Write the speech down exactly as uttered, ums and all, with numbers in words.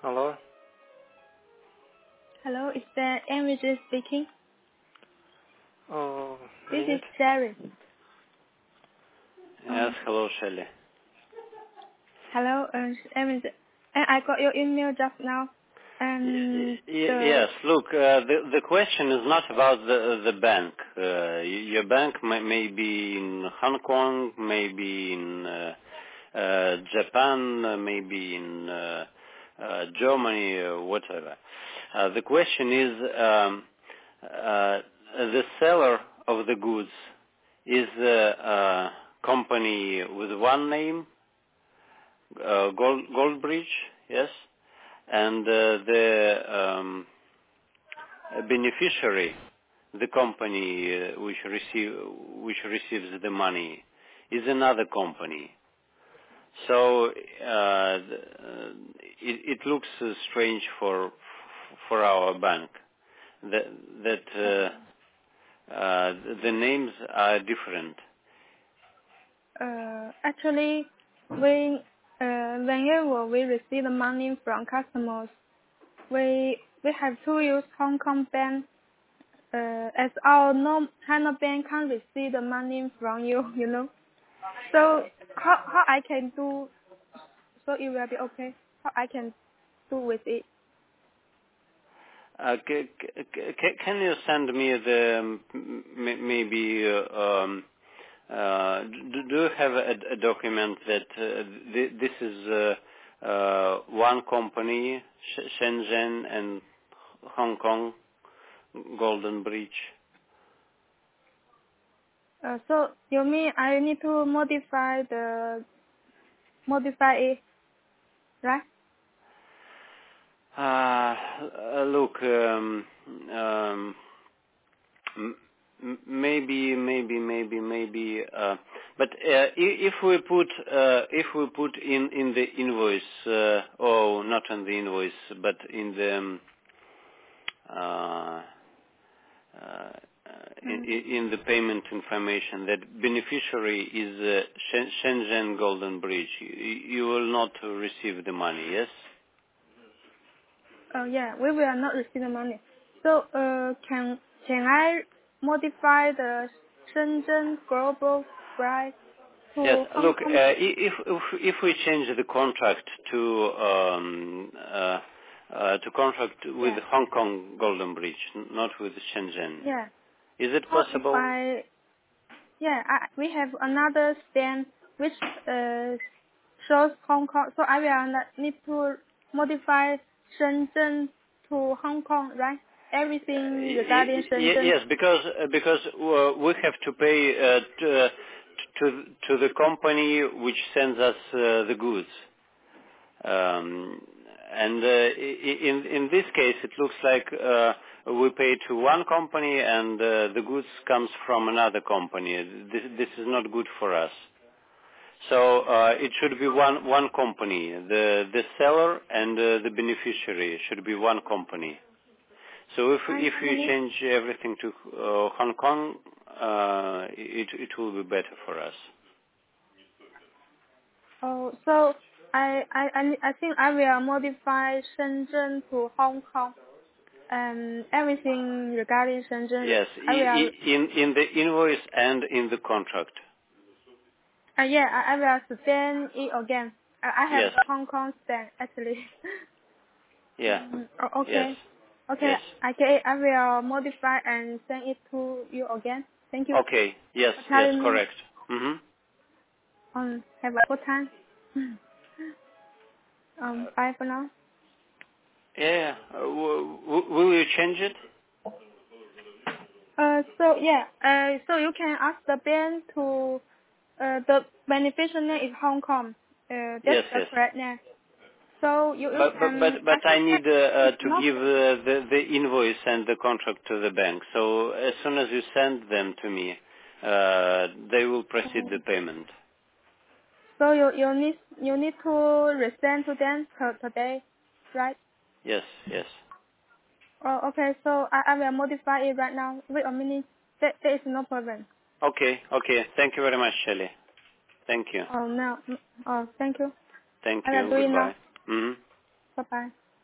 Hello? Hello, is that Enrique speaking? Oh, This is minute. Jerry. Yes, Um, hello, Shelley. hello, uh, Enrique. And I got your email just now. Y- And y- the Yes, look, uh, the the question is not about the the bank. Uh, y- Your bank may may be in Hong Kong, maybe in uh, uh, Japan, uh, maybe in uh, uh, Germany, or whatever. Uh, The question is, um, uh, the seller of the goods is a a company with one name, uh, Gold Goldbridge, yes? And uh, the um, beneficiary, the company uh, which receive which receives the money, is another company. So uh, th- uh, it, it looks uh, strange for for our bank that that uh, uh, the names are different. uh, actually, we uh, whenever we receive the money from customers, we we have to use Hong Kong bank. Uh, as our no China bank can't receive the money from you, you know. So how how I can do so it will be okay. How I can do with it. Uh, c- c- c- Can you send me the um, m- m- maybe uh, um, Uh, do, do you have a, a document that uh, th- this is uh, uh, one company, Sh- Shenzhen and Hong Kong, Golden Bridge? Uh, so you mean I need to modify the modify it, right? Uh, uh, look, um, um, m- m- maybe, maybe, maybe, maybe. Uh, but uh, i- if we put uh, if we put in in the invoice, uh, oh, not on the invoice, but in the um, uh, uh, in Mm. in the payment information that beneficiary is uh, Shen- Shenzhen Golden Bridge. You you will not receive the money, yes? Oh yeah, we will not receive the money. So uh, can can I modify the Shenzhen Global Price Yes. to Hong Look, Kong? uh, i- if if if we change the contract to um, uh, uh, to contract with Yeah, Hong Kong Golden Bridge, n- not with Shenzhen, yeah. is it Or if possible? I yeah, I, we have another stand which uh shows Hong Kong. So I will not need to modify Shenzhen to Hong Kong, right? Everything Y- regarding y- y- Shenzhen. Yes, because uh, because uh, we have to pay uh, to to to the company which sends us uh, the goods. Um, and uh, i- In in this case, it looks like uh, we pay to one company and uh, the goods comes from another company. This this is not good for us. So uh, It should be one one company. The the seller and uh, the beneficiary should be one company. So if if you Actually, change everything to uh, Hong Kong, uh, it it will be better for us. oh, so I I I I think I will modify Shenzhen to Hong Kong and everything regarding Shenzhen. Yes, I i- will i- in in the invoice and in the contract. uh, yeah I, I will scan it again. I, I have Yes. Hong Kong stamp actually. Yeah. Mm, oh, Yes. okay. Okay, Yes. okay, I will modify and send it to you again. Thank you Okay. Yes. for Yes. telling me. Correct. hmm Um, have a good time. Um, bye for now. Yeah. Uh, w- w- will you change it? Uh, so yeah, uh, so you can ask the bank to, uh, the beneficiary name is Hong Kong. Uh, that's Yes. the Yes. correct name. So you, you But but but can but ask I them. need uh, uh, It's to not. give uh, the the invoice and the contract to the bank. So as soon as you send them to me, uh, they will proceed the payment. So you you need you need to resend to them t- today, right? Yes. Yes. Oh, okay. So I, I will modify it right now. Wait a minute. There, there is no problem. Okay. Okay. Thank you very much, Shelley. Thank you. Oh no. Mm, Oh, thank you. Thank I will you. do it now. Goodbye. hmm Bye bye.